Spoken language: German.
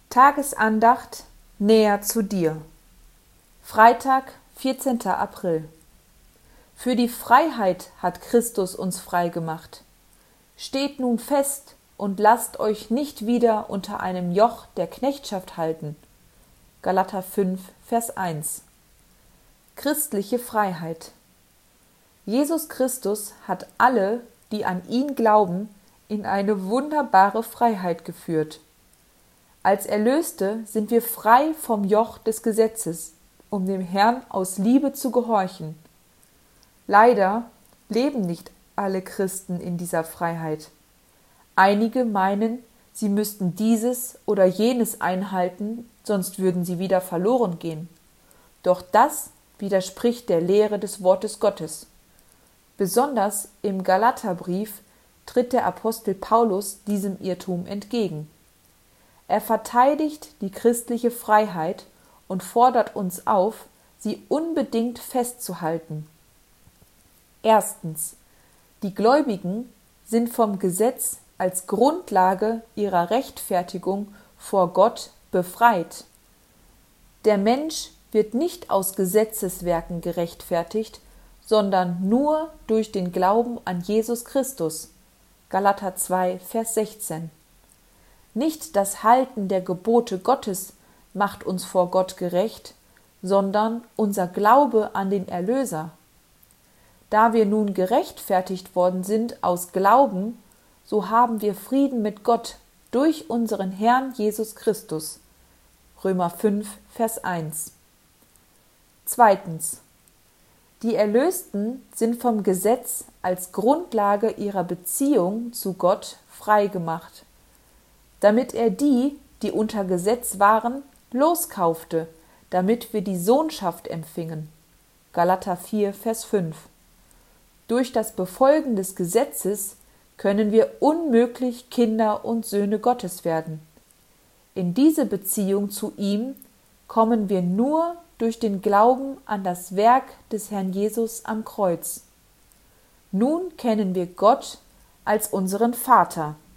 Tagesandacht näher zu dir. Freitag, 14. April. Für die Freiheit hat Christus uns frei gemacht. Steht nun fest und lasst euch nicht wieder unter einem Joch der Knechtschaft halten. Galater 5, Vers 1. Christliche Freiheit. Jesus Christus hat alle, die an ihn glauben, in eine wunderbare Freiheit geführt. Als Erlöste sind wir frei vom Joch des Gesetzes, um dem Herrn aus Liebe zu gehorchen. Leider leben nicht alle Christen in dieser Freiheit. Einige meinen, sie müssten dieses oder jenes einhalten, sonst würden sie wieder verloren gehen. Doch das widerspricht der Lehre des Wortes Gottes. Besonders im Galaterbrief tritt der Apostel Paulus diesem Irrtum entgegen. Er verteidigt die christliche Freiheit und fordert uns auf, sie unbedingt festzuhalten. Erstens: Die Gläubigen sind vom Gesetz als Grundlage ihrer Rechtfertigung vor Gott befreit. Der Mensch wird nicht aus Gesetzeswerken gerechtfertigt, sondern nur durch den Glauben an Jesus Christus. Galater 2, Vers 16. Nicht das Halten der Gebote Gottes macht uns vor Gott gerecht, sondern unser Glaube an den Erlöser. Da wir nun gerechtfertigt worden sind aus Glauben, so haben wir Frieden mit Gott durch unseren Herrn Jesus Christus. Römer 5, Vers 1. Zweitens: Die Erlösten sind vom Gesetz als Grundlage ihrer Beziehung zu Gott freigemacht, damit er die unter Gesetz waren, loskaufte, damit wir die Sohnschaft empfingen. Galater 4, Vers 5. Durch das Befolgen des Gesetzes können wir unmöglich Kinder und Söhne Gottes werden. In diese Beziehung zu ihm kommen wir nur durch den Glauben an das Werk des Herrn Jesus am Kreuz. Nun kennen wir Gott als unseren Vater.